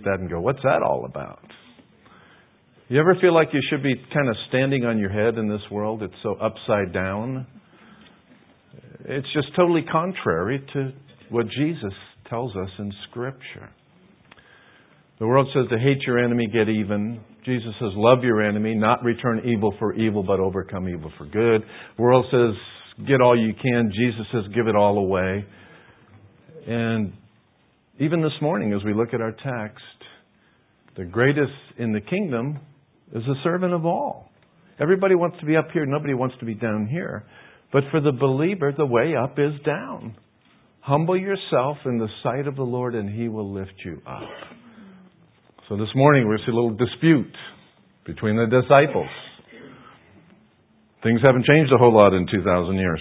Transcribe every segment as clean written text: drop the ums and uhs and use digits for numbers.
that and go, what's that all about? You ever feel like you should be kind of standing on your head in this world? It's so upside down. It's just totally contrary to what Jesus tells us in Scripture. The world says to hate your enemy, get even. Jesus says love your enemy, not return evil for evil, but overcome evil for good. The world says get all you can. Jesus says give it all away. And even this morning, as we look at our text, the greatest in the kingdom is the servant of all. Everybody wants to be up here. Nobody wants to be down here. But for the believer, the way up is down. Humble yourself in the sight of the Lord and He will lift you up. So this morning we see a little dispute between the disciples. Things haven't changed a whole lot in 2,000 years.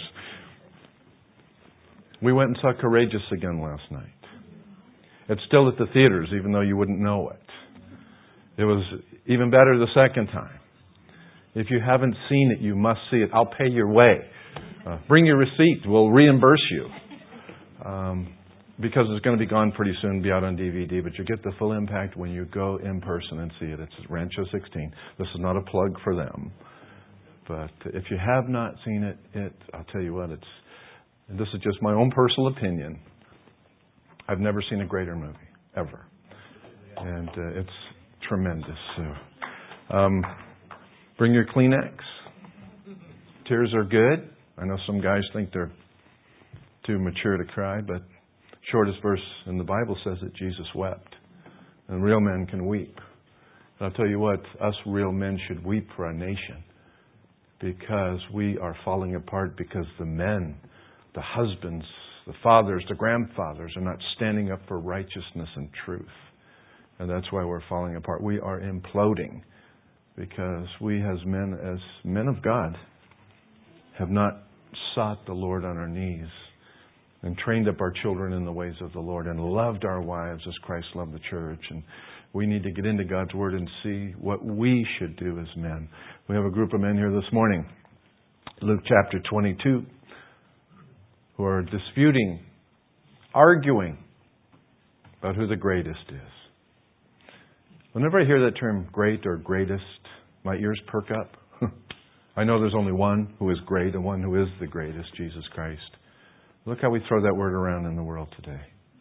We went and saw Courageous again last night. It's still at the theaters, even though you wouldn't know it. It was even better the second time. If you haven't seen it, you must see it. I'll pay your way. Bring your receipt. We'll reimburse you. Because it's going to be gone pretty soon, be out on DVD. But you get the full impact when you go in person and see it. It's at Rancho 16. This is not a plug for them. But if you have not seen it, I'll tell you what, and this is just my own personal opinion. I've never seen a greater movie, ever. And it's tremendous. So, bring your Kleenex. Tears are good. I know some guys think they're too mature to cry, but shortest verse in the Bible says that Jesus wept. And real men can weep. And I'll tell you what, us real men should weep for our nation. Because we are falling apart because the men, the husbands, the fathers, the grandfathers are not standing up for righteousness and truth. And that's why we're falling apart. We are imploding because we as men of God have not sought the Lord on our knees and trained up our children in the ways of the Lord and loved our wives as Christ loved the church. And we need to get into God's Word and see what we should do as men. We have a group of men here this morning, Luke chapter 22, who are disputing, arguing about who the greatest is. Whenever I hear that term great or greatest, my ears perk up. I know there's only one who is great and one who is the greatest, Jesus Christ. Look how we throw that word around in the world today.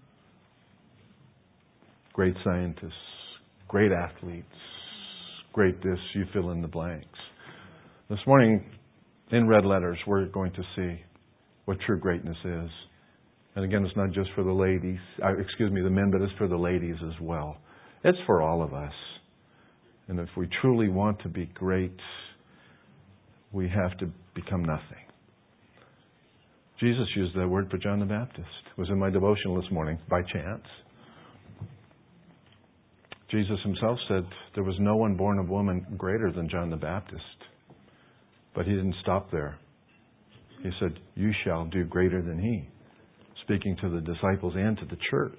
Great scientists, great athletes, great this, you fill in the blanks. This morning, in red letters, we're going to see what true greatness is. And again, it's not just for the ladies, the men, but it's for the ladies as well. It's for all of us. And if we truly want to be great, we have to become nothing. Jesus used that word for John the Baptist. It was in my devotional this morning, by chance. Jesus himself said there was no one born of woman greater than John the Baptist. But he didn't stop there. He said, you shall do greater than he. Speaking to the disciples and to the church.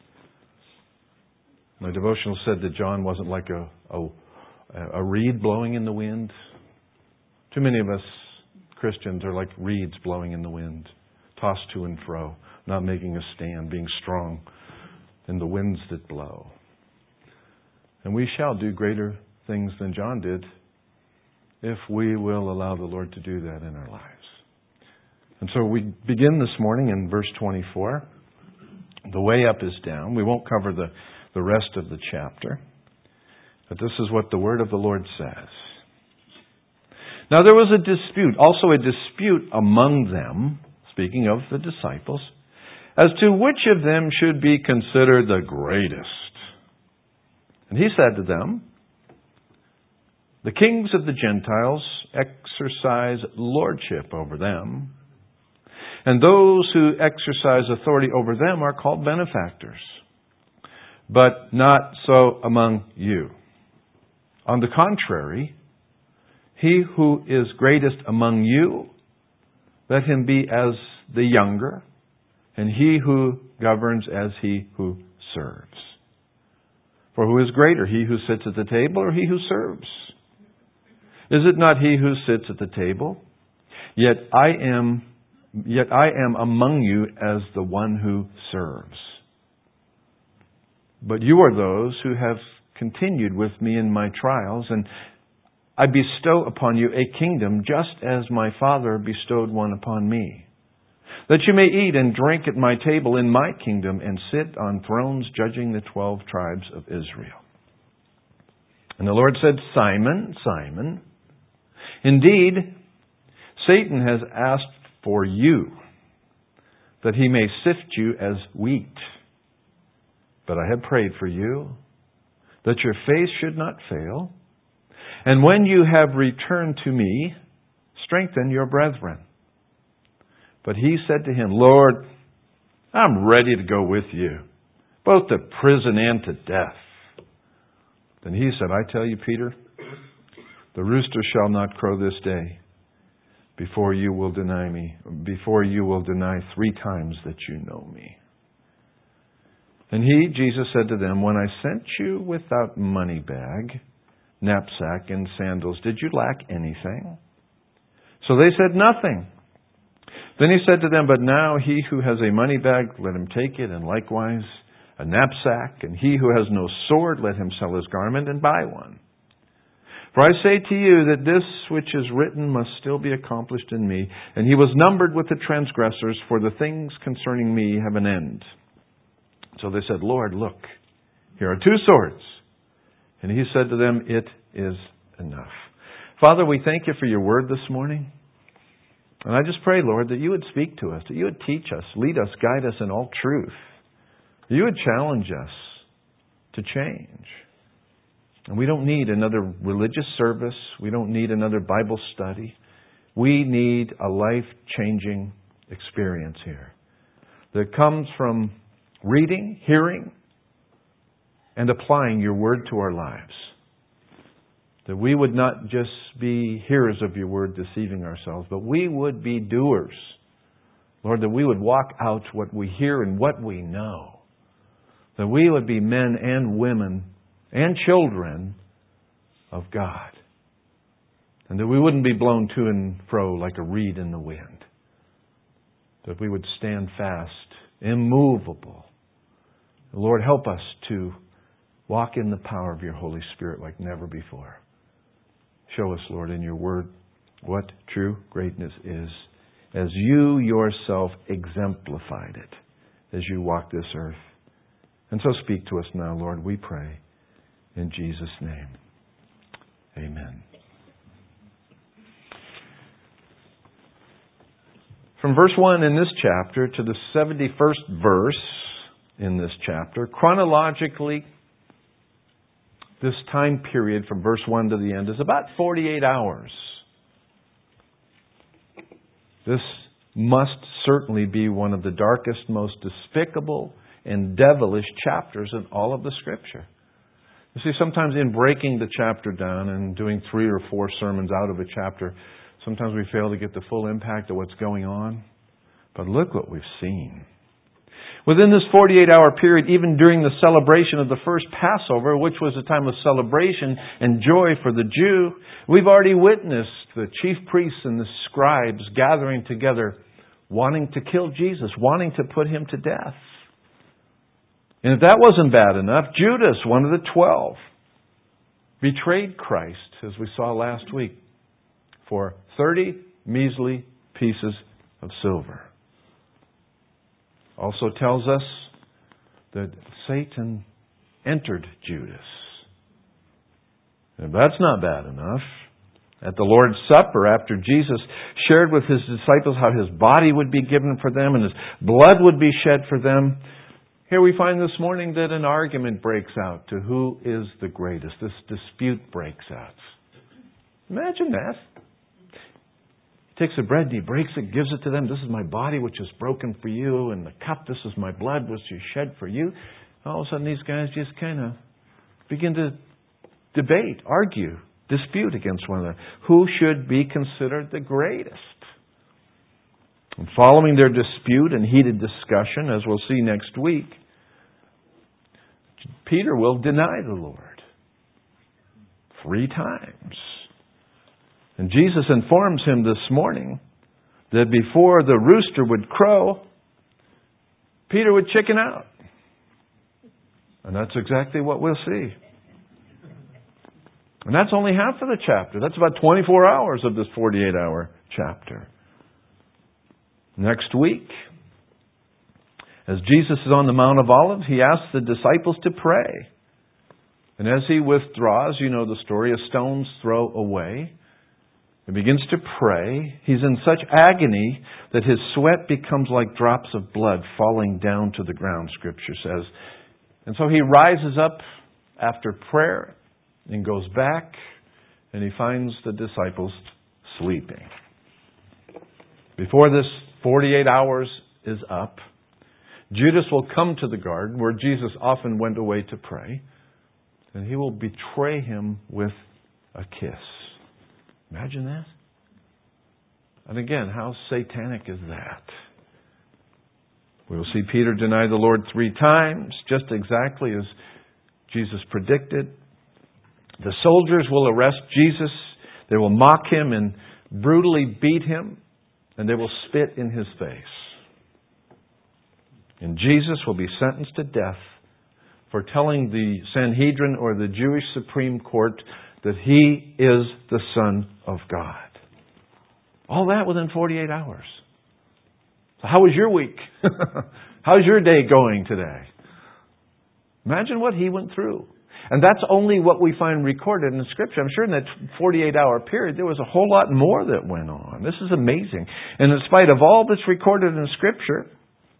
My devotional said that John wasn't like a reed blowing in the wind. Too many of us Christians are like reeds blowing in the wind, tossed to and fro, not making a stand, being strong in the winds that blow. And we shall do greater things than John did if we will allow the Lord to do that in our lives. And so we begin this morning in verse 24. The way up is down. We won't cover the rest of the chapter. But this is what the word of the Lord says. Now there was also a dispute among them, speaking of the disciples, as to which of them should be considered the greatest. And he said to them, the kings of the Gentiles exercise lordship over them, and those who exercise authority over them are called benefactors. But not so among you. On the contrary, he who is greatest among you, let him be as the younger, and he who governs as he who serves. For who is greater, he who sits at the table or he who serves? Is it not he who sits at the table? Yet I am among you as the one who serves. but you are those who have continued with me in my trials, and I bestow upon you a kingdom, just as my Father bestowed one upon me, that you may eat and drink at my table in my kingdom and sit on thrones judging the 12 tribes of Israel. And the Lord said, Simon, Simon, indeed, Satan has asked for you, that he may sift you as wheat. But I have prayed for you, that your faith should not fail. And when you have returned to me, strengthen your brethren. But he said to him, Lord, I'm ready to go with you, both to prison and to death. Then he said, I tell you, Peter, the rooster shall not crow this day before you will deny me, before you will deny 3 times that you know me. And he, Jesus, said to them, when I sent you without money bag, knapsack, and sandals, did you lack anything? So they said, nothing. Then he said to them, but now he who has a money bag, let him take it, and likewise a knapsack, and he who has no sword, let him sell his garment and buy one. For I say to you that this which is written must still be accomplished in me. And he was numbered with the transgressors, for the things concerning me have an end. So they said, Lord, look, here are 2 swords. And he said to them, it is enough. Father, we thank you for your word this morning. And I just pray, Lord, that you would speak to us, that you would teach us, lead us, guide us in all truth. That you would challenge us to change. And we don't need another religious service. We don't need another Bible study. We need a life-changing experience here that comes from reading, hearing, and applying your word to our lives. That we would not just be hearers of your word deceiving ourselves, but we would be doers. Lord, that we would walk out what we hear and what we know. That we would be men and women and children of God. And that we wouldn't be blown to and fro like a reed in the wind. That we would stand fast, immovable. Lord, help us to walk in the power of your Holy Spirit like never before. Show us, Lord, in your word what true greatness is, as you yourself exemplified it as you walked this earth. And so speak to us now, Lord, we pray. In Jesus' name. Amen. From verse 1 in this chapter to the 71st verse in this chapter, chronologically, this time period from verse 1 to the end is about 48 hours. This must certainly be one of the darkest, most despicable, and devilish chapters in all of the Scripture. You see, sometimes in breaking the chapter down and doing 3 or 4 sermons out of a chapter, sometimes we fail to get the full impact of what's going on. But look what we've seen. Within this 48-hour period, even during the celebration of the first Passover, which was a time of celebration and joy for the Jew, we've already witnessed the chief priests and the scribes gathering together, wanting to kill Jesus, wanting to put him to death. And if that wasn't bad enough, Judas, one of the 12, betrayed Christ, as we saw last week, for 30 measly pieces of silver. Also tells us that Satan entered Judas. And if that's not bad enough, at the Lord's Supper, after Jesus shared with his disciples how his body would be given for them and his blood would be shed for them, here we find this morning that an argument breaks out to who is the greatest. This dispute breaks out. Imagine that. He takes the bread and he breaks it, gives it to them. This is my body which is broken for you. And the cup, this is my blood which is shed for you. All of a sudden these guys just kind of begin to debate, argue, dispute against one another. Who should be considered the greatest? And following their dispute and heated discussion, as we'll see next week, Peter will deny the Lord 3 times. And Jesus informs him this morning that before the rooster would crow, Peter would chicken out. And that's exactly what we'll see. And that's only half of the chapter. That's about 24 hours of this 48-hour chapter. Next week, as Jesus is on the Mount of Olives, He asks the disciples to pray. And as He withdraws, you know the story, a stone's throw away. He begins to pray. He's in such agony that His sweat becomes like drops of blood falling down to the ground, Scripture says. And so He rises up after prayer and goes back, and He finds the disciples sleeping. Before this 48 hours is up, Judas will come to the garden where Jesus often went away to pray, and he will betray Him with a kiss. Imagine that. And again, how satanic is that? We will see Peter deny the Lord 3 times, just exactly as Jesus predicted. The soldiers will arrest Jesus. They will mock Him and brutally beat Him, and they will spit in His face. And Jesus will be sentenced to death for telling the Sanhedrin or the Jewish Supreme Court that He is the Son of God. All that within 48 hours. So how was your week? How's your day going today? Imagine what He went through. And that's only what we find recorded in Scripture. I'm sure in that 48-hour period, there was a whole lot more that went on. This is amazing. And in spite of all that's recorded in Scripture,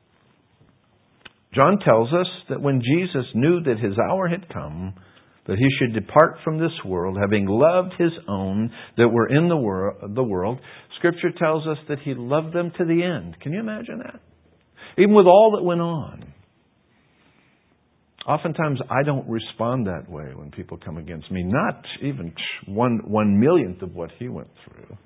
John tells us that when Jesus knew that His hour had come, that He should depart from this world, having loved His own that were in the world, Scripture tells us that He loved them to the end. Can you imagine that? Even with all that went on. Oftentimes I don't respond that way when people come against me. Not even 1/1,000,000th of what He went through.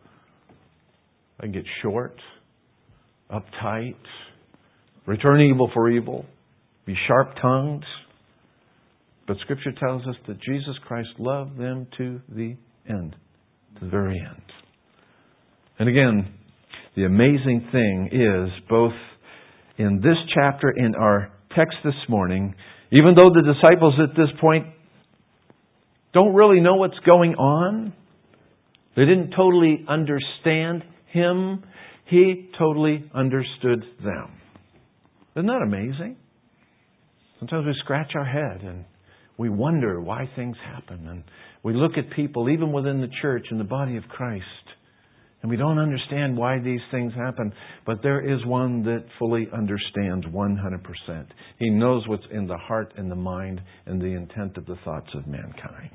I get short, uptight, return evil for evil, be sharp-tongued. But Scripture tells us that Jesus Christ loved them to the end, to the very end. And again, the amazing thing is, both in this chapter, in our text this morning, even though the disciples at this point don't really know what's going on, they didn't totally understand Him, He totally understood them. Isn't that amazing? Sometimes we scratch our head and we wonder why things happen. And we look at people, even within the church, in the body of Christ, and we don't understand why these things happen. But there is one that fully understands 100%. He knows what's in the heart and the mind and the intent of the thoughts of mankind.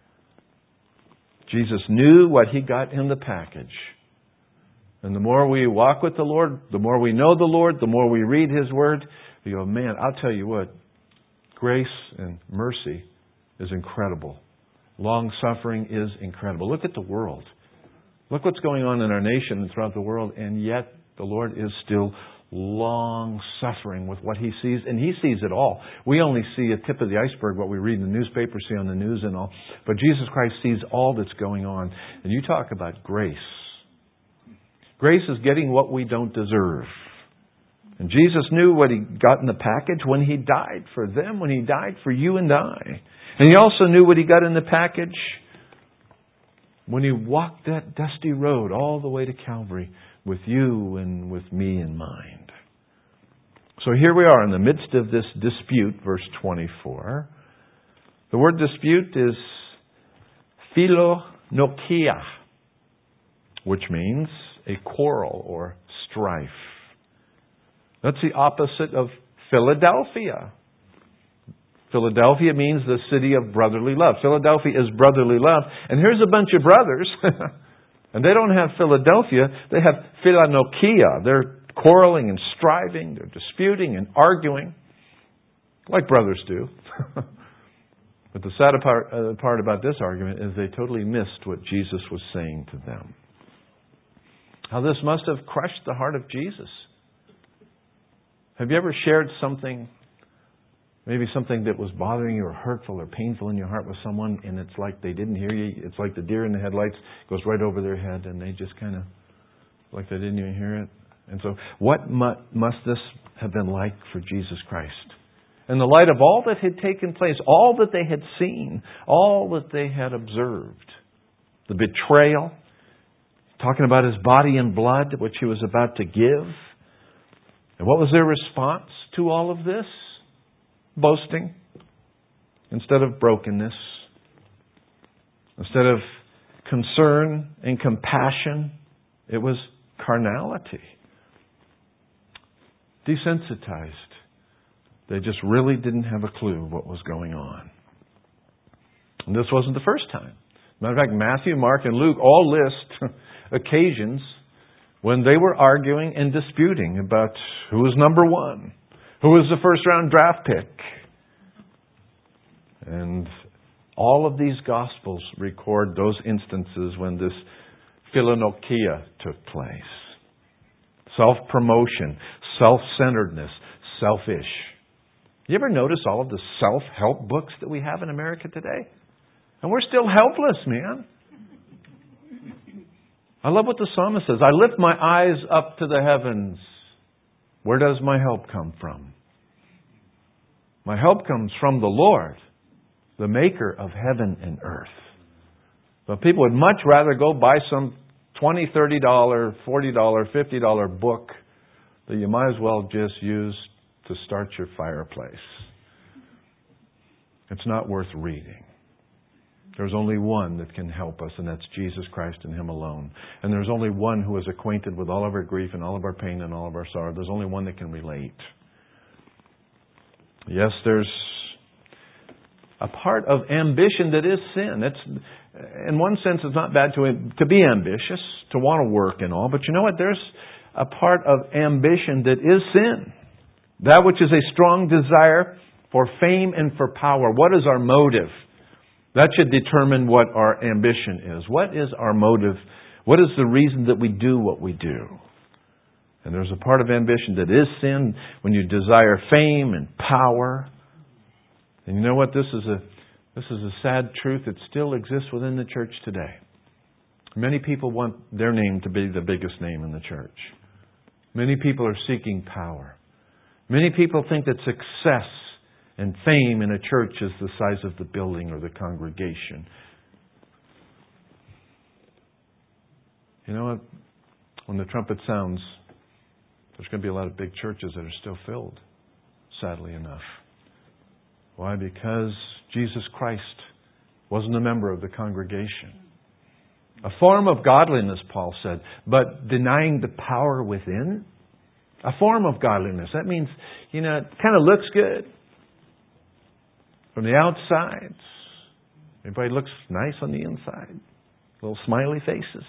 Jesus knew what He got in the package. And the more we walk with the Lord, the more we know the Lord, the more we read His Word, we go, man, I'll tell you what, grace and mercy is incredible. Long-suffering is incredible. Look at the world. Look what's going on in our nation and throughout the world, and yet the Lord is still long-suffering with what He sees, and He sees it all. We only see a tip of the iceberg, what we read in the newspaper, see on the news and all. But Jesus Christ sees all that's going on. And you talk about grace. Grace is getting what we don't deserve. And Jesus knew what He got in the package when He died for them, when He died for you and I. And He also knew what He got in the package when He walked that dusty road all the way to Calvary with you and with me in mind. So here we are in the midst of this dispute, verse 24. The word dispute is philonokia, which means a quarrel or strife. That's the opposite of Philadelphia. Philadelphia means the city of brotherly love. Philadelphia is brotherly love. And here's a bunch of brothers, and they don't have Philadelphia, they have Philonokia. They're quarreling and striving, they're disputing and arguing, like brothers do. But the sad part about this argument is they totally missed what Jesus was saying to them. How this must have crushed the heart of Jesus. Have you ever shared something, maybe something that was bothering you or hurtful or painful in your heart with someone, and it's like they didn't hear you? It's like the deer in the headlights goes right over their head, and they just kind of, like they didn't even hear it. And so what must this have been like for Jesus Christ? in the light of all that had taken place, all that they had seen, all that they had observed. The betrayal, talking about His body and blood, which He was about to give. And what was their response to all of this? Boasting instead of brokenness. Instead of concern and compassion, it was carnality. Desensitized. They just really didn't have a clue what was going on. And this wasn't the first time. Matter of fact, Matthew, Mark, and Luke all list occasions when they were arguing and disputing about who was number one, who was the first round draft pick. And all of these Gospels record those instances when this philanokia took place. Self-promotion, self-centeredness, selfish. You ever notice all of the self-help books that we have in America today? And we're still helpless, man. I love what the psalmist says. I lift my eyes up to the heavens. Where does my help come from? My help comes from the Lord, the maker of heaven and earth. But people would much rather go buy some $20, $30, $40, $50 book that you might as well just use to start your fireplace. It's not worth reading. There's only one that can help us, and that's Jesus Christ and Him alone. And there's only one who is acquainted with all of our grief and all of our pain and all of our sorrow. There's only one that can relate. Yes, there's a part of ambition that is sin. It's, in one sense, it's not bad to be ambitious, to want to work and all. But you know what? There's a part of ambition that is sin. That which is a strong desire for fame and for power. What is our motive? That should determine what our ambition is. What is our motive? What is the reason that we do what we do? And there's a part of ambition that is sin when you desire fame and power. And you know what? This is a sad truth that still exists within the church today. Many people want their name to be the biggest name in the church. Many people are seeking power. Many people think that success and fame in a church is the size of the building or the congregation. You know what? When the trumpet sounds, there's going to be a lot of big churches that are still filled, sadly enough. Why? Because Jesus Christ wasn't a member of the congregation. A form of godliness, Paul said, but denying the power within. A form of godliness. That means, it kind of looks good from the outside. Everybody looks nice on the inside. Little smiley faces.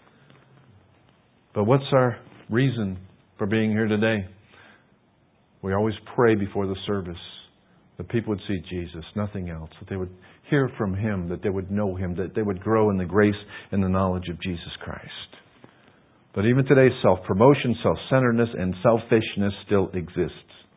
But what's our reason for being here today? We always pray before the service that people would see Jesus, nothing else. That they would hear from Him, that they would know Him, that they would grow in the grace and the knowledge of Jesus Christ. But even today, self-promotion, self-centeredness, and selfishness still exists.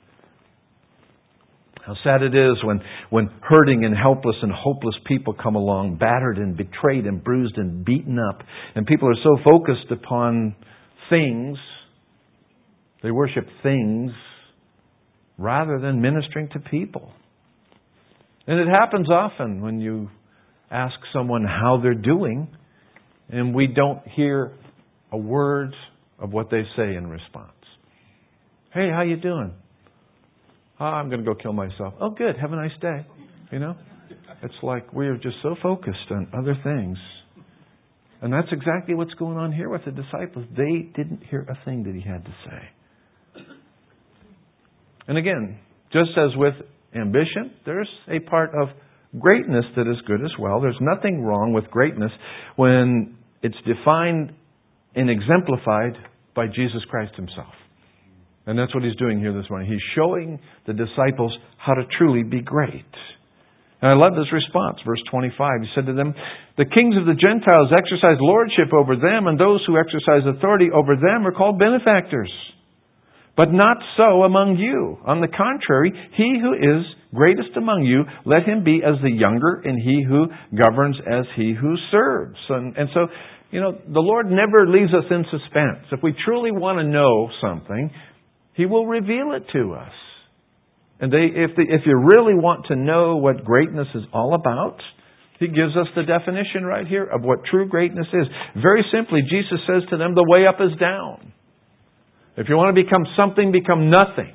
How sad it is when hurting and helpless and hopeless people come along, battered and betrayed and bruised and beaten up. And people are so focused upon things, they worship things, rather than ministering to people. And it happens often when you ask someone how they're doing, and we don't hear a word of what they say in response. Hey, how you doing? I'm going to go kill myself. Oh, good. Have a nice day. It's like we are just so focused on other things. And that's exactly what's going on here with the disciples. They didn't hear a thing that He had to say. And again, just as with ambition, there's a part of greatness that is good as well. There's nothing wrong with greatness when it's defined and exemplified by Jesus Christ Himself. And that's what He's doing here this morning. He's showing the disciples how to truly be great. And I love this response. Verse 25, He said to them, the kings of the Gentiles exercise lordship over them, and those who exercise authority over them are called benefactors. But not so among you. On the contrary, he who is greatest among you, let him be as the younger, and he who governs as he who serves. And so, the Lord never leaves us in suspense. If we truly want to know something, He will reveal it to us. And if you really want to know what greatness is all about, He gives us the definition right here of what true greatness is. Very simply, Jesus says to them, the way up is down. If you want to become something, become nothing.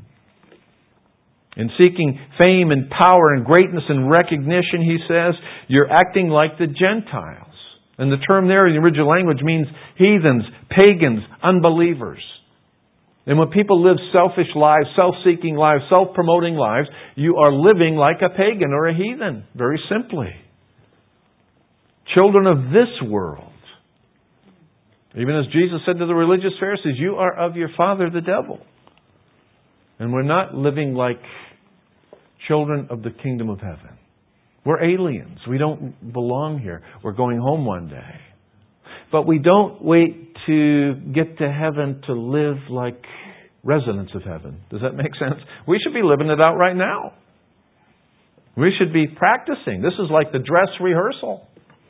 In seeking fame and power and greatness and recognition, He says, you're acting like the Gentiles. And the term there in the original language means heathens, pagans, unbelievers. And when people live selfish lives, self-seeking lives, self-promoting lives, you are living like a pagan or a heathen, very simply. Children of this world. Even as Jesus said to the religious Pharisees, you are of your father the devil. And we're not living like children of the kingdom of heaven. We're aliens. We don't belong here. We're going home one day. But we don't wait to get to heaven to live like residents of heaven. Does that make sense? We should be living it out right now. We should be practicing. This is like the dress rehearsal.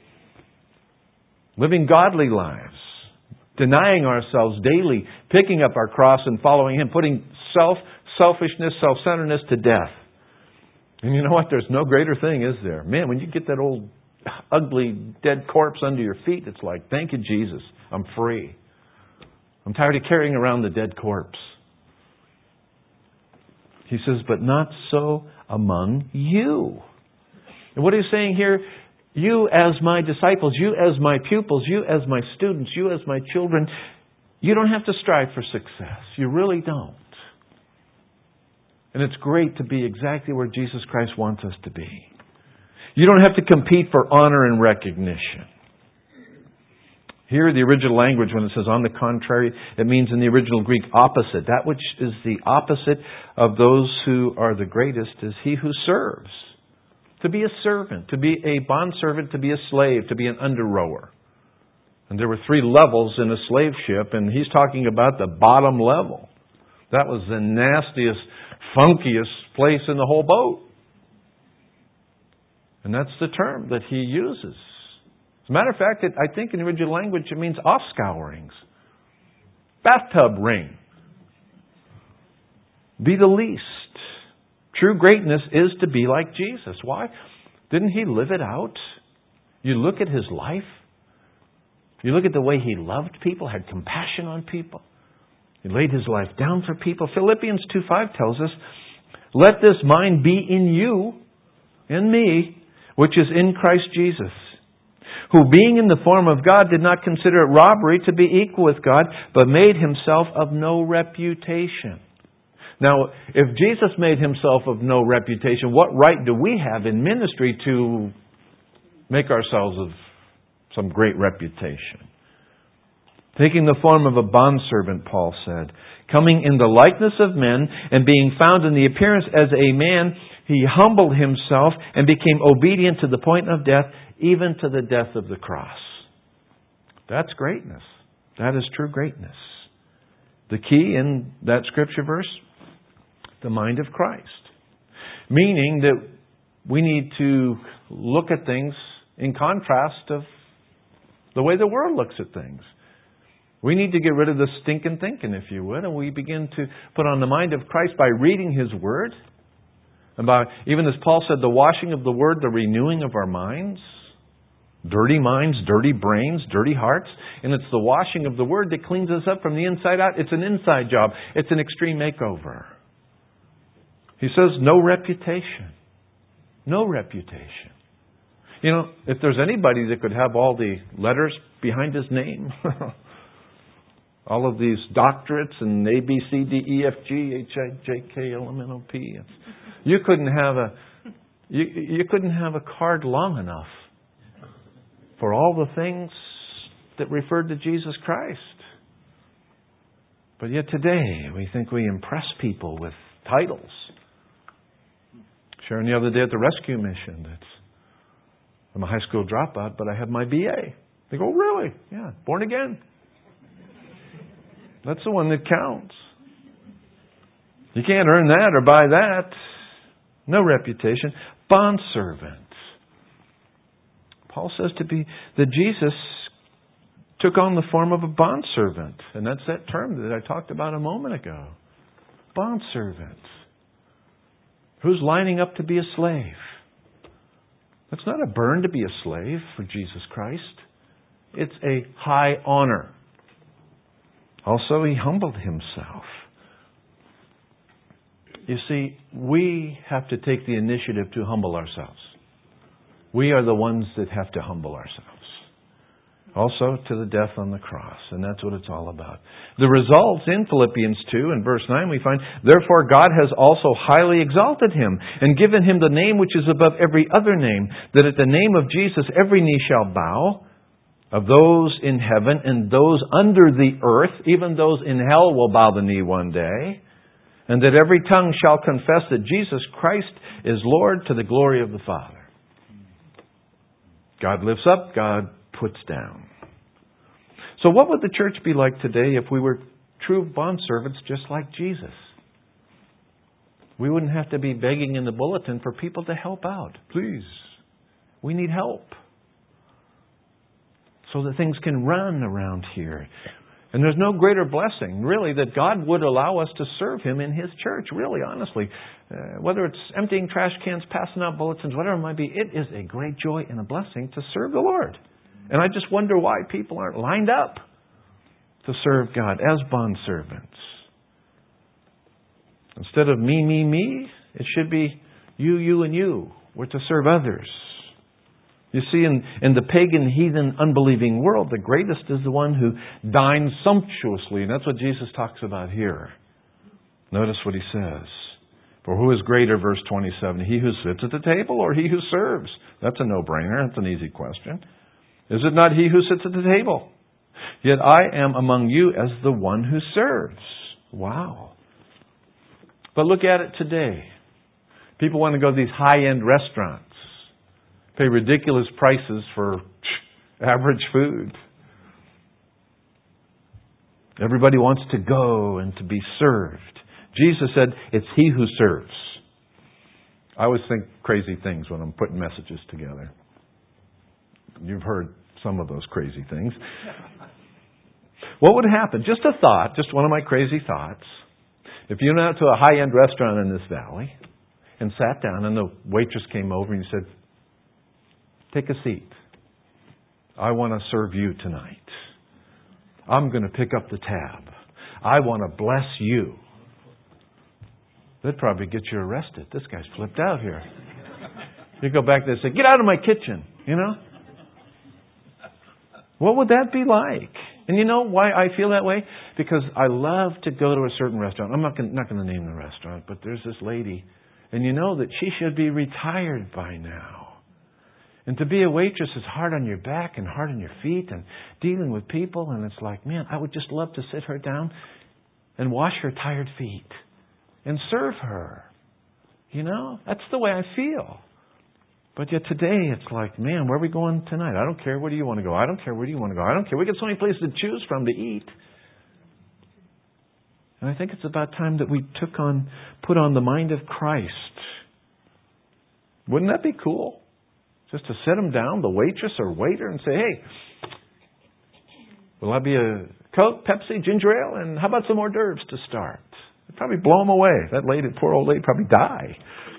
Living godly lives. Denying ourselves daily. Picking up our cross and following Him. Putting selfishness, self-centeredness to death. And you know what? There's no greater thing, is there? Man, when you get that old ugly dead corpse under your feet, it's like, thank you, Jesus. I'm free. I'm tired of carrying around the dead corpse. He says, but not so among you. And what he's saying here, you as my disciples, you as my pupils, you as my students, you as my children, you don't have to strive for success. You really don't. And it's great to be exactly where Jesus Christ wants us to be. You don't have to compete for honor and recognition. Here, the original language, when it says on the contrary, it means in the original Greek opposite. That which is the opposite of those who are the greatest is he who serves. To be a servant, to be a bondservant, to be a slave, to be an under-rower. And there were 3 levels in a slave ship, and he's talking about the bottom level. That was the nastiest, funkiest place in the whole boat. And that's the term that he uses. As a matter of fact, I think in the original language it means off-scourings. Bathtub ring. Be the least. True greatness is to be like Jesus. Why? Didn't He live it out? You look at His life. You look at the way He loved people, had compassion on people. He laid His life down for people. Philippians 2:5 tells us, let this mind be in you, in me, which is in Christ Jesus, who being in the form of God did not consider it robbery to be equal with God, but made Himself of no reputation. Now, if Jesus made Himself of no reputation, what right do we have in ministry to make ourselves of some great reputation? Taking the form of a bondservant, Paul said, coming in the likeness of men and being found in the appearance as a man, He humbled Himself and became obedient to the point of death, even to the death of the cross. That's greatness. That is true greatness. The key in that scripture verse, the mind of Christ. Meaning that we need to look at things in contrast of the way the world looks at things. We need to get rid of the stinking thinking, if you would, and we begin to put on the mind of Christ by reading His Word. And by, even as Paul said, the washing of the Word, the renewing of our minds. Dirty minds, dirty brains, dirty hearts. And it's the washing of the Word that cleans us up from the inside out. It's an inside job. It's an extreme makeover. He says, no reputation. No reputation. You know, if there's anybody that could have all the letters behind his name, all of these doctorates and A, B, C, D, E, F, G, H, I, J, K, L, M, N, O, P. You couldn't have a card long enough for all the things that referred to Jesus Christ. But yet today, we think we impress people with titles. Sharing the other day at the rescue mission, I'm a high school dropout, but I have my BA. They go, really? Yeah, born again. That's the one that counts. You can't earn that or buy that. No reputation. Bondservant. Paul says that Jesus took on the form of a bondservant. And that's that term that I talked about a moment ago. Bondservant. Who's lining up to be a slave? It's not a burn to be a slave for Jesus Christ. It's a high honor. Also, He humbled Himself. You see, we have to take the initiative to humble ourselves. We are the ones that have to humble ourselves. Also to the death on the cross. And that's what it's all about. The results in Philippians 2 and verse 9 we find, therefore God has also highly exalted Him and given Him the name which is above every other name, that at the name of Jesus every knee shall bow, of those in heaven and those under the earth, even those in hell will bow the knee one day, and that every tongue shall confess that Jesus Christ is Lord to the glory of the Father. God lifts up, God puts down. So what would the church be like today if we were true bondservants just like Jesus? We wouldn't have to be begging in the bulletin for people to help out. Please, we need help. So that things can run around here. And there's no greater blessing, really, that God would allow us to serve Him in His church, really, honestly. Whether it's emptying trash cans, passing out bulletins, whatever it might be, it is a great joy and a blessing to serve the Lord. And I just wonder why people aren't lined up to serve God as bondservants. Instead of me, me, me, it should be you, you, and you. We're to serve others. You see, in the pagan, heathen, unbelieving world, the greatest is the one who dines sumptuously. And that's what Jesus talks about here. Notice what He says. For who is greater, verse 27, he who sits at the table or he who serves? That's a no-brainer. That's an easy question. Is it not he who sits at the table? Yet I am among you as the one who serves. Wow. But look at it today. People want to go to these high-end restaurants. Pay ridiculous prices for average food. Everybody wants to go and to be served. Jesus said, it's he who serves. I always think crazy things when I'm putting messages together. You've heard some of those crazy things. What would happen? Just a thought, just one of my crazy thoughts. If you went out to a high-end restaurant in this valley and sat down and the waitress came over and you said, take a seat. I want to serve you tonight. I'm going to pick up the tab. I want to bless you. They'd probably get you arrested. This guy's flipped out here. You go back there and say, get out of my kitchen, you know? What would that be like? And you know why I feel that way? Because I love to go to a certain restaurant. I'm not going to name the restaurant, but there's this lady, and you know that she should be retired by now. And to be a waitress is hard on your back and hard on your feet and dealing with people. And it's like, man, I would just love to sit her down and wash her tired feet and serve her. You know, that's the way I feel. But yet today it's like, man, where are we going tonight? I don't care. Where do you want to go? I don't care. Where do you want to go? I don't care. We got so many places to choose from to eat. And I think it's about time that we put on the mind of Christ. Wouldn't that be cool? Just to sit them down, the waitress or waiter, and say, hey, will I be a Coke, Pepsi, ginger ale, and how about some hors d'oeuvres to start? It'd probably blow them away. That lady, poor old lady, probably die.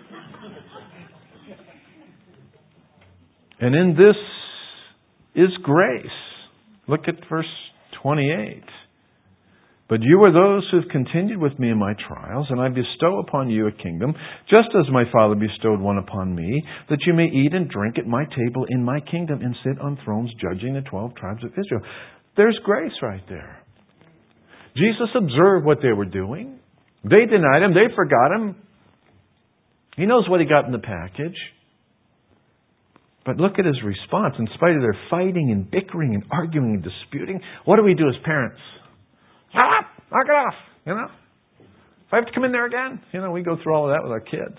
And in this is grace. Look at verse 28. But you are those who have continued with me in my trials, and I bestow upon you a kingdom, just as my Father bestowed one upon me, that you may eat and drink at my table in my kingdom and sit on thrones judging the 12 tribes of Israel. There's grace right there. Jesus observed what they were doing. They denied Him. They forgot Him. He knows what He got in the package. But look at His response. In spite of their fighting and bickering and arguing and disputing, what do we do as parents? Shut up! Knock it off! You know? If I have to come in there again, we go through all of that with our kids.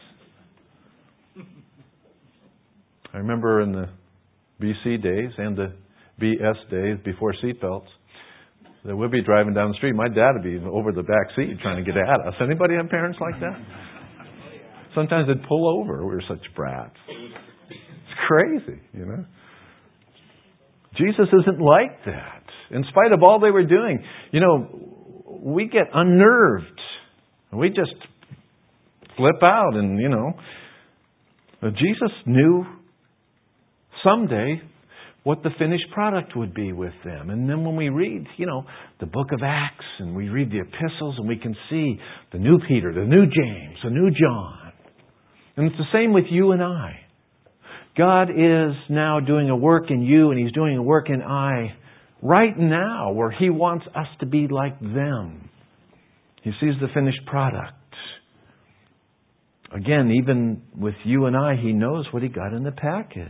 I remember in the BC days and the BS days before seatbelts, that we'd be driving down the street. My dad would be over the back seat trying to get at us. Anybody have parents like that? Sometimes they'd pull over. We were such brats. It's crazy, Jesus isn't like that. In spite of all they were doing, we get unnerved. We just flip out and, But Jesus knew someday what the finished product would be with them. And then when we read, the book of Acts and we read the epistles and we can see the new Peter, the new James, the new John. And it's the same with you and I. God is now doing a work in you and He's doing a work in I right now where He wants us to be like them. He sees the finished product. Again, even with you and I, He knows what He got in the package.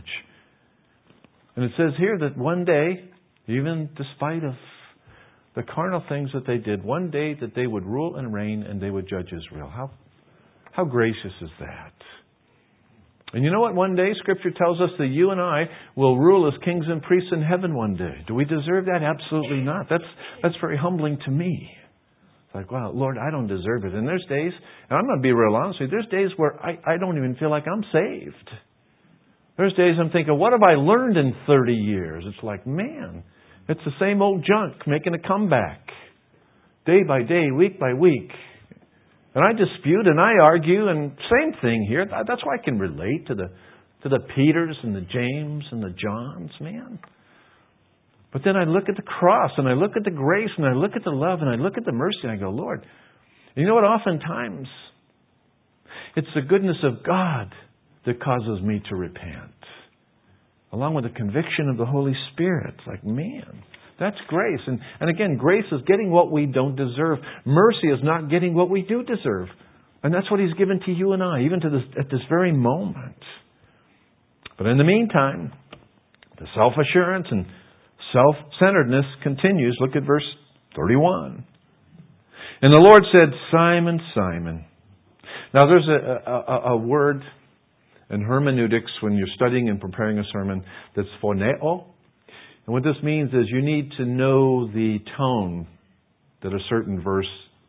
And it says here that one day, even despite of the carnal things that they did, one day that they would rule and reign and they would judge Israel. How gracious is that? And you know what? One day, Scripture tells us that you and I will rule as kings and priests in heaven one day. Do we deserve that? Absolutely not. That's very humbling to me. It's like, wow, Lord, I don't deserve it. And there's days, and I'm going to be real honest with you, there's days where I don't even feel like I'm saved. There's days I'm thinking, what have I learned in 30 years? It's like, man, it's the same old junk making a comeback. Day by day, week by week. And I dispute and I argue, and same thing here. That's why I can relate to the Peters and the James and the Johns, man. But then I look at the cross and I look at the grace and I look at the love and I look at the mercy and I go, Lord. And you know what? Oftentimes, it's the goodness of God that causes me to repent. Along with the conviction of the Holy Spirit. It's like, man, that's grace. And again, grace is getting what we don't deserve. Mercy is not getting what we do deserve. And that's what He's given to you and I, even at this very moment. But in the meantime, the self-assurance and self-centeredness continues. Look at verse 31. And the Lord said, Simon, Simon. Now there's a word in hermeneutics when you're studying and preparing a sermon that's phoneo. And what this means is you need to know the tone that a certain verse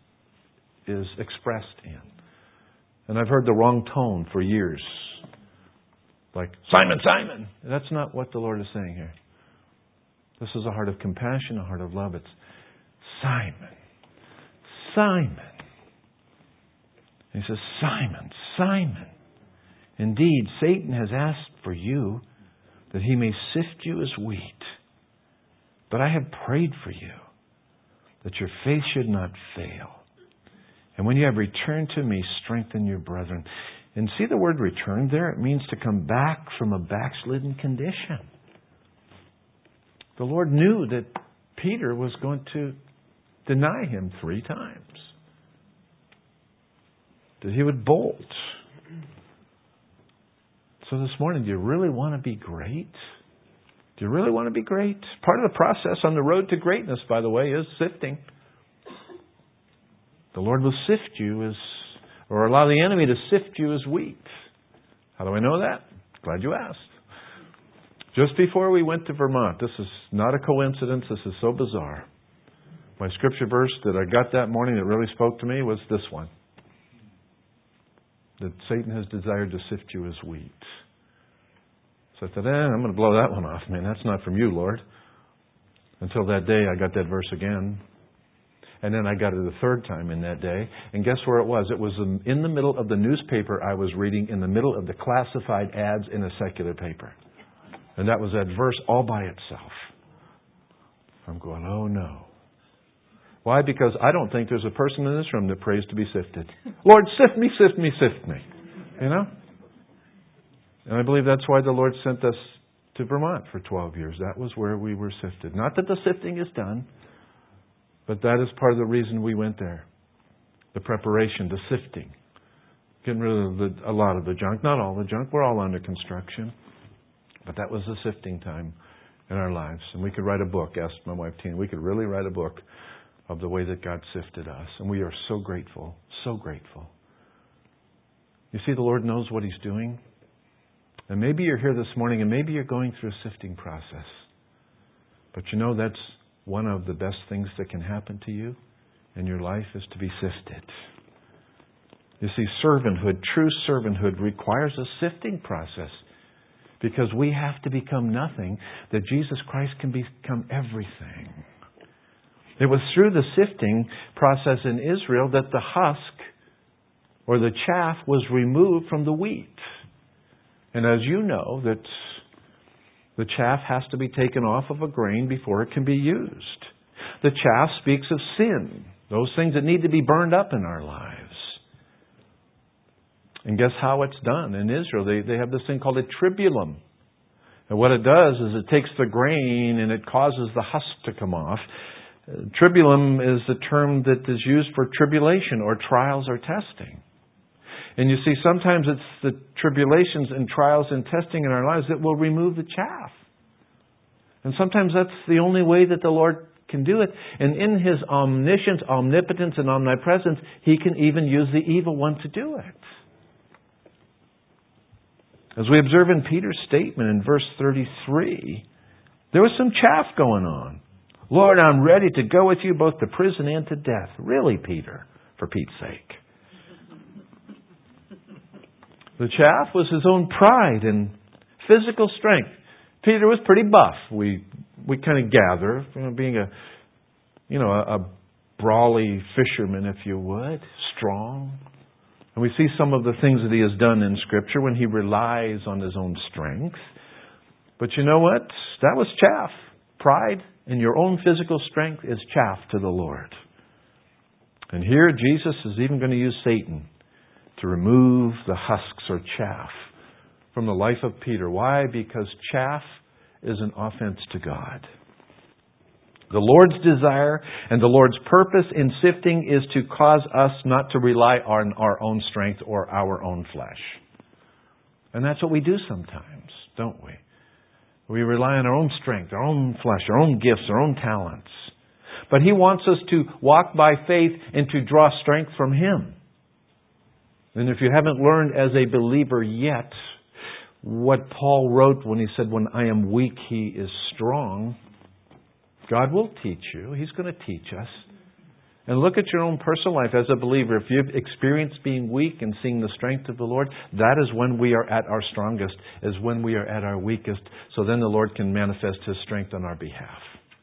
is expressed in. And I've heard the wrong tone for years. Like, Simon, Simon! That's not what the Lord is saying here. This is a heart of compassion, a heart of love. It's Simon, Simon. And He says, Simon, Simon. Indeed, Satan has asked for you that he may sift you as wheat. But I have prayed for you that your faith should not fail. And when you have returned to me, strengthen your brethren. And see the word return there? It means to come back from a backslidden condition. The Lord knew that Peter was going to deny Him 3 times. That he would bolt. So this morning, do you really want to be great? Do you really want to be great? Part of the process on the road to greatness, by the way, is sifting. The Lord will sift you or allow the enemy to sift you as wheat. How do I know that? Glad you asked. Just before we went to Vermont, this is not a coincidence, this is so bizarre. My scripture verse that I got that morning that really spoke to me was this one. That Satan has desired to sift you as wheat. So I thought, I'm going to blow that one off, man. That's not from you, Lord. Until that day, I got that verse again. And then I got it a 3rd time in that day. And guess where it was? It was in the middle of the newspaper I was reading, in the middle of the classified ads in a secular paper. And that was that verse all by itself. I'm going, oh no. Why? Because I don't think there's a person in this room that prays to be sifted. Lord, sift me, sift me, sift me. You know? And I believe that's why the Lord sent us to Vermont for 12 years. That was where we were sifted. Not that the sifting is done, but that is part of the reason we went there. The preparation, the sifting. Getting rid of a lot of the junk. Not all the junk. We're all under construction. But that was the sifting time in our lives. And we could write a book, asked my wife Tina. We could really write a book of the way that God sifted us. And we are so grateful. So grateful. You see, the Lord knows what He's doing. And maybe you're here this morning and maybe you're going through a sifting process. But you know that's one of the best things that can happen to you in your life is to be sifted. You see, servanthood, true servanthood requires a sifting process. Because we have to become nothing that Jesus Christ can become everything. It was through the sifting process in Israel that the husk or the chaff was removed from the wheat. And as you know, that the chaff has to be taken off of a grain before it can be used. The chaff speaks of sin, those things that need to be burned up in our lives. And guess how it's done in Israel? They have this thing called a tribulum. And what it does is it takes the grain and it causes the husk to come off. Tribulum is the term that is used for tribulation or trials or testing. And you see, sometimes it's the tribulations and trials and testing in our lives that will remove the chaff. And sometimes that's the only way that the Lord can do it. And in His omniscience, omnipotence, and omnipresence, He can even use the evil one to do it. As we observe in Peter's statement in verse 33, there was some chaff going on. Lord, I'm ready to go with you both to prison and to death. Really, Peter, for Pete's sake. The chaff was his own pride and physical strength. Peter was pretty buff. We kind of gather, being a brawly fisherman, if you would, strong. And we see some of the things that he has done in Scripture when he relies on his own strength. But you know what? That was chaff. Pride in your own physical strength is chaff to the Lord. And here Jesus is even going to use Satan to remove the husks or chaff from the life of Peter. Why? Because chaff is an offense to God. The Lord's desire and the Lord's purpose in sifting is to cause us not to rely on our own strength or our own flesh. And that's what we do sometimes, don't we? We rely on our own strength, our own flesh, our own gifts, our own talents. But He wants us to walk by faith and to draw strength from Him. And if you haven't learned as a believer yet what Paul wrote when he said, when I am weak, He is strong, God will teach you. He's going to teach us. And look at your own personal life as a believer. If you've experienced being weak and seeing the strength of the Lord, that is when we are at our strongest, is when we are at our weakest. So then the Lord can manifest His strength on our behalf.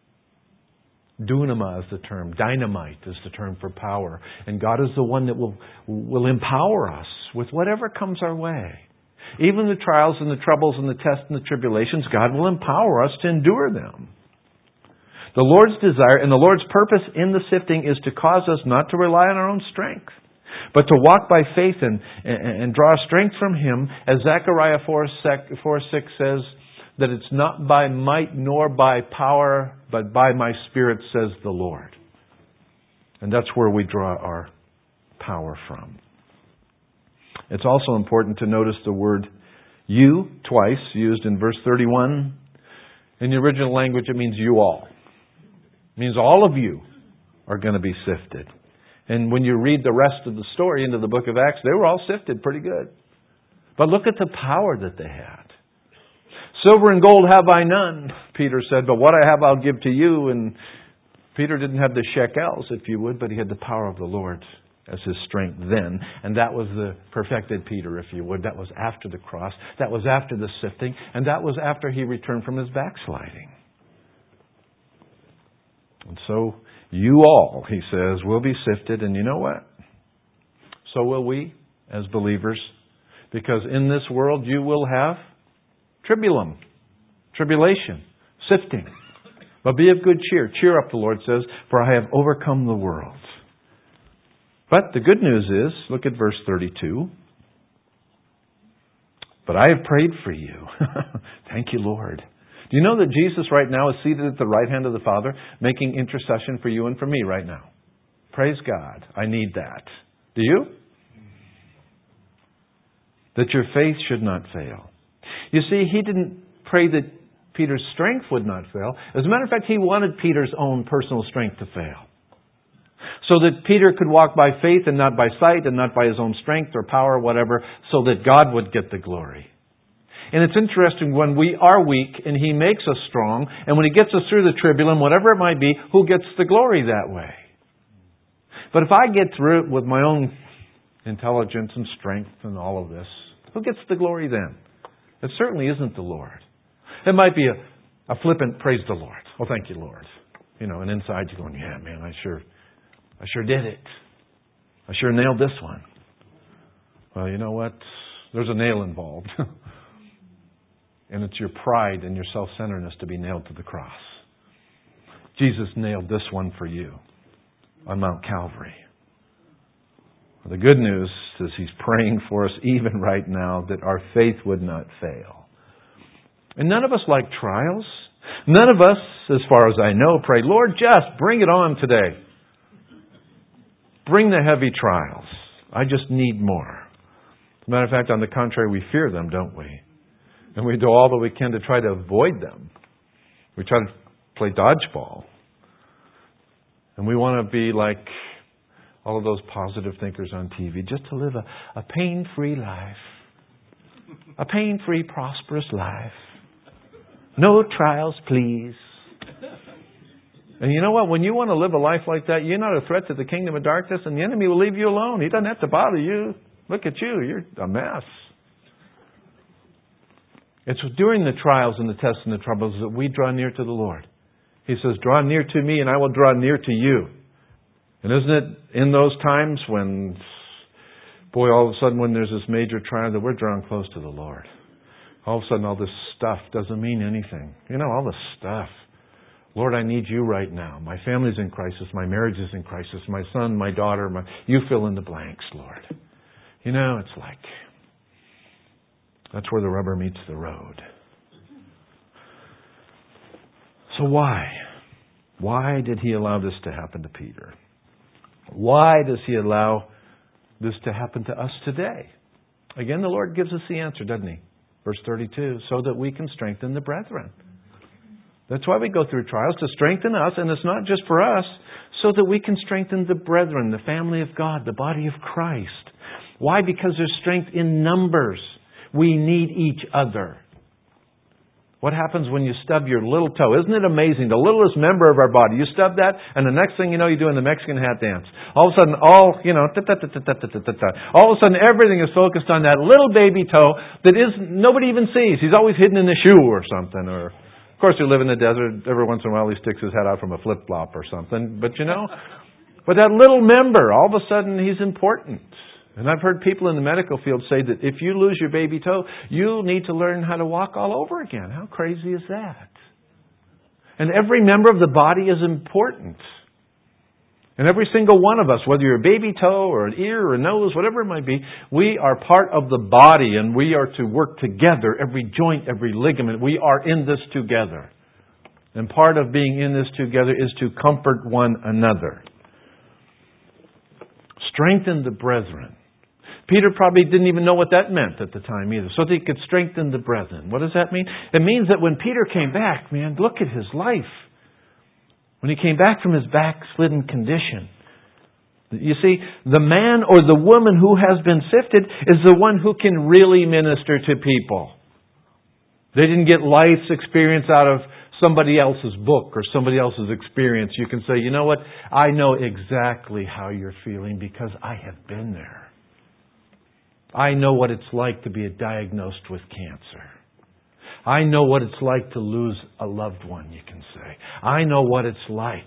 Dunama is the term. Dynamite is the term for power. And God is the one that will empower us with whatever comes our way. Even the trials and the troubles and the tests and the tribulations, God will empower us to endure them. The Lord's desire and the Lord's purpose in the sifting is to cause us not to rely on our own strength, but to walk by faith and draw strength from Him, as Zechariah 4:6 says, that it's not by might nor by power, but by my Spirit, says the Lord. And that's where we draw our power from. It's also important to notice the word you twice used in verse 31. In the original language, it means you all. It means all of you are going to be sifted. And when you read the rest of the story into the book of Acts, they were all sifted pretty good. But look at the power that they had. Silver and gold have I none, Peter said, but what I have I'll give to you. And Peter didn't have the shekels, if you would, but he had the power of the Lord as his strength then. And that was the perfected Peter, if you would. That was after the cross. That was after the sifting. And that was after he returned from his backsliding. And so you all, he says, will be sifted. And you know what? So will we as believers. Because in this world you will have tribulum, tribulation, sifting. But be of good cheer. Cheer up, the Lord says, for I have overcome the world. But the good news is, look at verse 32. But I have prayed for you. Thank you, Lord. Do you know that Jesus right now is seated at the right hand of the Father, making intercession for you and for me right now? Praise God. I need that. Do you? That your faith should not fail. You see, he didn't pray that Peter's strength would not fail. As a matter of fact, he wanted Peter's own personal strength to fail. So that Peter could walk by faith and not by sight and not by his own strength or power or whatever, so that God would get the glory. And it's interesting, when we are weak and He makes us strong, and when He gets us through the tribulum, whatever it might be, who gets the glory that way? But if I get through it with my own intelligence and strength and all of this, who gets the glory then? It certainly isn't the Lord. It might be a flippant, praise the Lord. Oh, thank you, Lord. And inside you're going, yeah, man, I sure did it. I sure nailed this one. Well, you know what? There's a nail involved. And it's your pride and your self-centeredness to be nailed to the cross. Jesus nailed this one for you on Mount Calvary. The good news is He's praying for us even right now that our faith would not fail. And none of us like trials. None of us, as far as I know, pray, Lord, just bring it on today. Bring the heavy trials. I just need more. As a matter of fact, on the contrary, we fear them, don't we? And we do all that we can to try to avoid them. We try to play dodgeball. And we want to be like all of those positive thinkers on TV, just to live a pain-free life. A pain-free, prosperous life. No trials, please. And you know what? When you want to live a life like that, you're not a threat to the kingdom of darkness, and the enemy will leave you alone. He doesn't have to bother you. Look at you. You're a mess. It's during the trials and the tests and the troubles that we draw near to the Lord. He says, draw near to me and I will draw near to you. And isn't it in those times when, boy, all of a sudden when there's this major trial that we're drawing close to the Lord. All of a sudden all this stuff doesn't mean anything. You know, all this stuff. Lord, I need you right now. My family's in crisis. My marriage is in crisis. My son, my daughter, you fill in the blanks, Lord. You know, it's like, that's where the rubber meets the road. So why? Why did He allow this to happen to Peter? Why does He allow this to happen to us today? Again, the Lord gives us the answer, doesn't He? Verse 32, so that we can strengthen the brethren. That's why we go through trials, to strengthen us, and it's not just for us, so that we can strengthen the brethren, the family of God, the body of Christ. Why? Because there's strength in numbers. We need each other. What happens when you stub your little toe? Isn't it amazing? The littlest member of our body. You stub that, and the next thing you know, you're doing the Mexican hat dance. All of a sudden, all of a sudden, everything is focused on that little baby toe that nobody even sees. He's always hidden in a shoe or something. Or, of course, you live in the desert. Every once in a while, he sticks his head out from a flip-flop or something. But but that little member, all of a sudden, he's important. And I've heard people in the medical field say that if you lose your baby toe, you need to learn how to walk all over again. How crazy is that? And every member of the body is important. And every single one of us, whether you're a baby toe or an ear or a nose, whatever it might be, we are part of the body and we are to work together. Every joint, every ligament, we are in this together. And part of being in this together is to comfort one another. Strengthen the brethren. Peter probably didn't even know what that meant at the time either. So that he could strengthen the brethren. What does that mean? It means that when Peter came back, man, look at his life. When he came back from his backslidden condition. You see, the man or the woman who has been sifted is the one who can really minister to people. They didn't get life's experience out of somebody else's book or somebody else's experience. You can say, you know what? I know exactly how you're feeling because I have been there. I know what it's like to be diagnosed with cancer. I know what it's like to lose a loved one, you can say. I know what it's like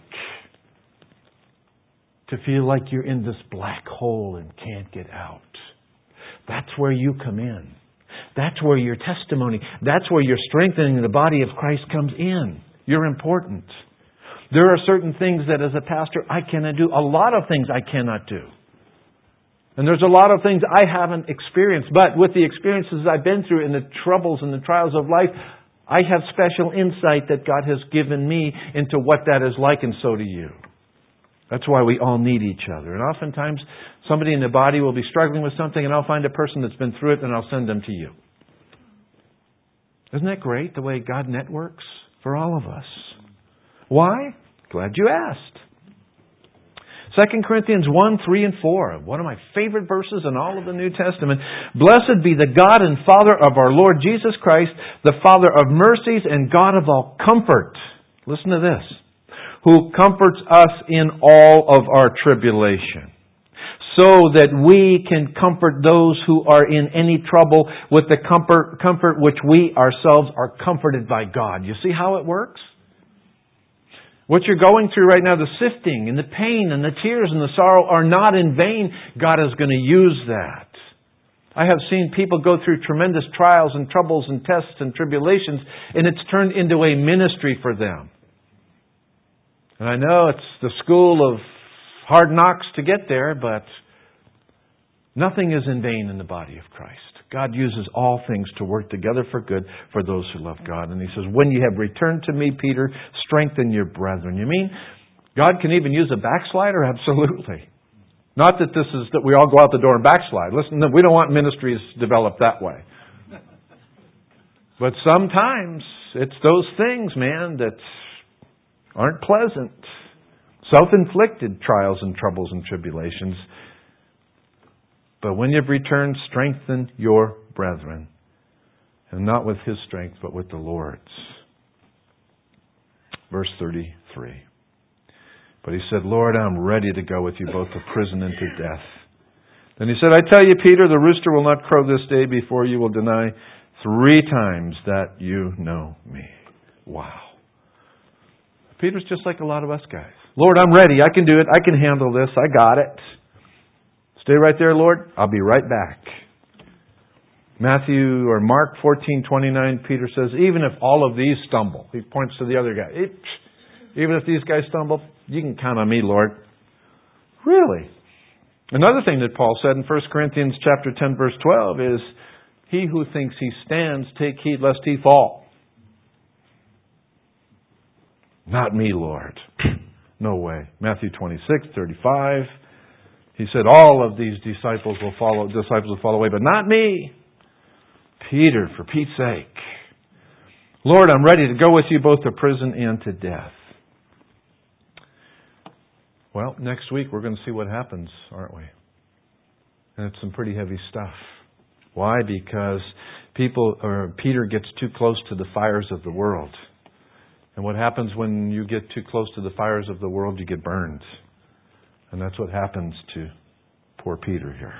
to feel like you're in this black hole and can't get out. That's where you come in. That's where your testimony, that's where your strengthening the body of Christ comes in. You're important. There are certain things that as a pastor I cannot do. A lot of things I cannot do. And there's a lot of things I haven't experienced. But with the experiences I've been through and the troubles and the trials of life, I have special insight that God has given me into what that is like, and so do you. That's why we all need each other. And oftentimes, somebody in the body will be struggling with something, and I'll find a person that's been through it, and I'll send them to you. Isn't that great, the way God networks for all of us? Why? Glad you asked. 2 Corinthians 1, 3, and 4. One of my favorite verses in all of the New Testament. Blessed be the God and Father of our Lord Jesus Christ, the Father of mercies and God of all comfort. Listen to this. Who comforts us in all of our tribulation, so that we can comfort those who are in any trouble with the comfort which we ourselves are comforted by God. You see how it works? What you're going through right now, the sifting and the pain and the tears and the sorrow are not in vain. God is going to use that. I have seen people go through tremendous trials and troubles and tests and tribulations, and it's turned into a ministry for them. And I know it's the school of hard knocks to get there, but nothing is in vain in the body of Christ. God uses all things to work together for good for those who love God. And He says, when you have returned to me, Peter, strengthen your brethren. You mean God can even use a backslider? Absolutely. Not that this is that we all go out the door and backslide. Listen, we don't want ministries developed that way. But sometimes it's those things, man, that aren't pleasant. Self-inflicted trials and troubles and tribulations. But when you've returned, strengthen your brethren. And not with his strength, but with the Lord's. Verse 33. But he said, Lord, I'm ready to go with you both to prison and to death. Then he said, I tell you, Peter, the rooster will not crow this day before you will deny 3 times that you know me. Wow. Peter's just like a lot of us guys. Lord, I'm ready. I can do it. I can handle this. I got it. Stay right there, Lord. I'll be right back. Matthew or Mark 14:29, Peter says, even if all of these stumble, he points to the other guy. Even if these guys stumble, you can count on me, Lord. Really? Another thing that Paul said in 1 Corinthians chapter 10, verse 12 is, he who thinks he stands, take heed lest he fall. Not me, Lord. No way. Matthew 26:35. He said, all of these disciples will fall away, but not me. Peter, for Pete's sake. Lord, I'm ready to go with you both to prison and to death. Well, next week we're going to see what happens, aren't we? And it's some pretty heavy stuff. Why? Because Peter gets too close to the fires of the world. And what happens when you get too close to the fires of the world? You get burned. And that's what happens to poor Peter here.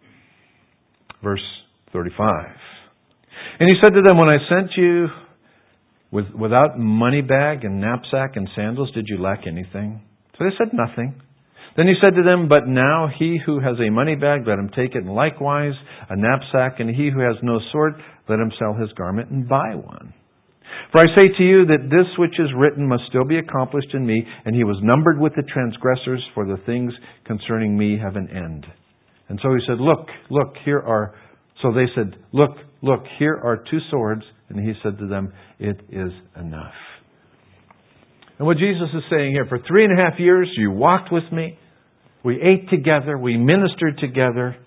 Verse 35. And he said to them, when I sent you without money bag and knapsack and sandals, did you lack anything? So they said nothing. Then he said to them, but now he who has a money bag, let him take it, and likewise a knapsack, and he who has no sword, let him sell his garment and buy one. For I say to you that this which is written must still be accomplished in me, and he was numbered with the transgressors, for the things concerning me have an end. And so he said, look, here are... So they said, look, here are 2 swords. And he said to them, it is enough. And what Jesus is saying here, for 3.5 years you walked with me. We ate together. We ministered together.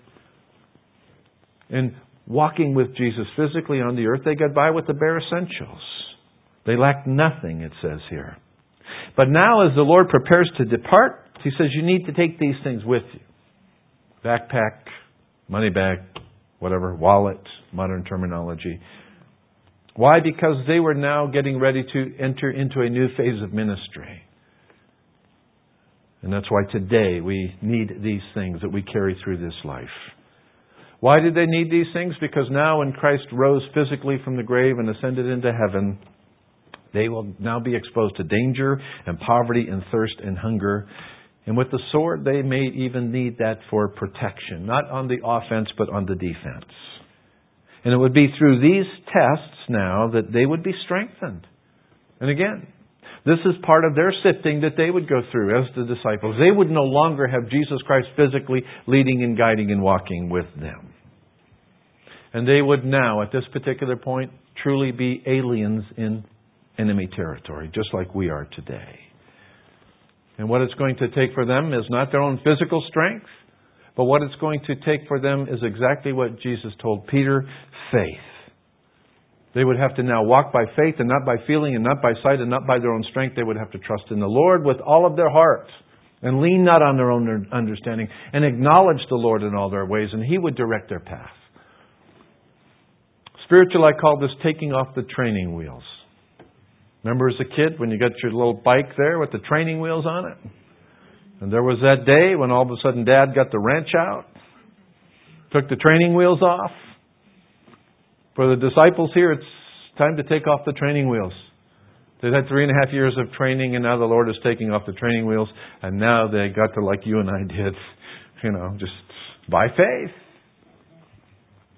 And walking with Jesus physically on the earth, they got by with the bare essentials. They lacked nothing, it says here. But now as the Lord prepares to depart, He says you need to take these things with you. Backpack, money bag, whatever, wallet, modern terminology. Why? Because they were now getting ready to enter into a new phase of ministry. And that's why today we need these things that we carry through this life. Why did they need these things? Because now when Christ rose physically from the grave and ascended into heaven, they will now be exposed to danger and poverty and thirst and hunger. And with the sword, they may even need that for protection. Not on the offense, but on the defense. And it would be through these tests now that they would be strengthened. And again, this is part of their sifting that they would go through as the disciples. They would no longer have Jesus Christ physically leading and guiding and walking with them. And they would now, at this particular point, truly be aliens in enemy territory, just like we are today. And what it's going to take for them is not their own physical strength, but what it's going to take for them is exactly what Jesus told Peter, faith. They would have to now walk by faith and not by feeling and not by sight and not by their own strength. They would have to trust in the Lord with all of their heart and lean not on their own understanding and acknowledge the Lord in all their ways, and He would direct their path. Spiritual, I call this taking off the training wheels. Remember as a kid when you got your little bike there with the training wheels on it? And there was that day when all of a sudden Dad got the wrench out, took the training wheels off. For the disciples here, it's time to take off the training wheels. They've had 3.5 years of training, and now the Lord is taking off the training wheels, and now they got to, like you and I did, just by faith.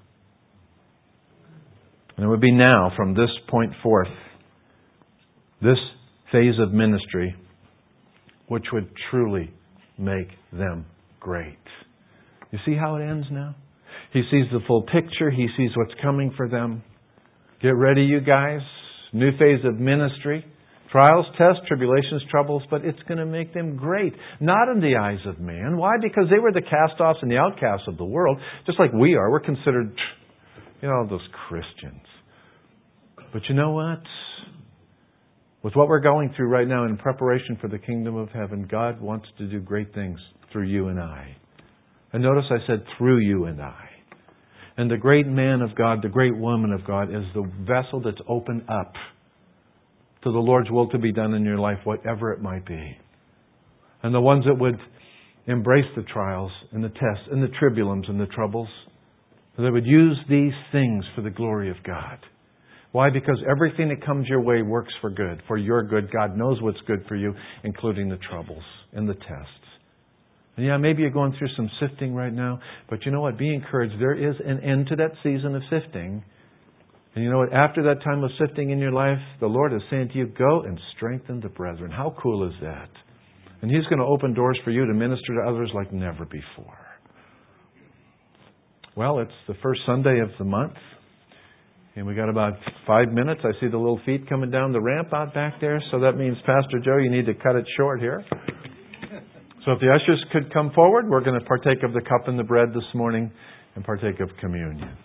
And it would be now, from this point forth, this phase of ministry, which would truly make them great. You see how it ends now? He sees the full picture. He sees what's coming for them. Get ready, you guys. New phase of ministry. Trials, tests, tribulations, troubles, but it's going to make them great. Not in the eyes of man. Why? Because they were the cast-offs and the outcasts of the world, just like we are. We're considered, those Christians. But you know what? With what we're going through right now in preparation for the kingdom of heaven, God wants to do great things through you and I. And notice I said through you and I. And the great man of God, the great woman of God is the vessel that's opened up to the Lord's will to be done in your life, whatever it might be. And the ones that would embrace the trials and the tests and the tribulums and the troubles, they would use these things for the glory of God. Why? Because everything that comes your way works for good, for your good. God knows what's good for you, including the troubles and the tests. And maybe you're going through some sifting right now, but you know what? Be encouraged. There is an end to that season of sifting. And you know what? After that time of sifting in your life, the Lord is saying to you, go and strengthen the brethren. How cool is that? And He's going to open doors for you to minister to others like never before. Well, it's the first Sunday of the month. And we got about 5 minutes. I see the little feet coming down the ramp out back there. So that means, Pastor Joe, you need to cut it short here. So if the ushers could come forward, we're going to partake of the cup and the bread this morning and partake of communion.